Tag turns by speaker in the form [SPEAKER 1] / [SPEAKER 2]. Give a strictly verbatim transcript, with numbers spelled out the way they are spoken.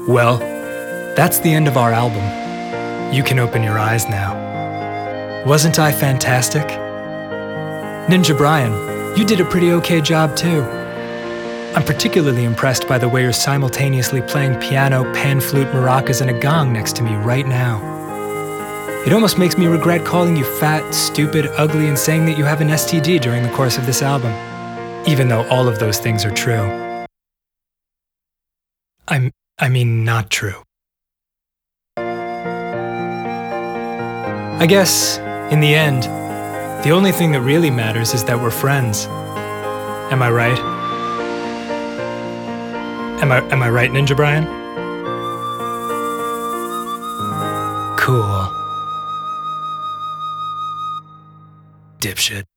[SPEAKER 1] Well, that's the end of our album. You can open your eyes now. Wasn't I fantastic? Ninja Brian, you did a pretty okay job too. I'm particularly impressed by the way you're simultaneously playing piano, pan flute, maracas, and a gong next to me right now. It almost makes me regret calling you fat, stupid, ugly, and saying that you have an S T D during the course of this album, even though all of those things are true. I'm, I mean, not true. I guess, in the end, the only thing that really matters is that we're friends. Am I right? Am I, am I right, Ninja Brian? Cool. Dipshit.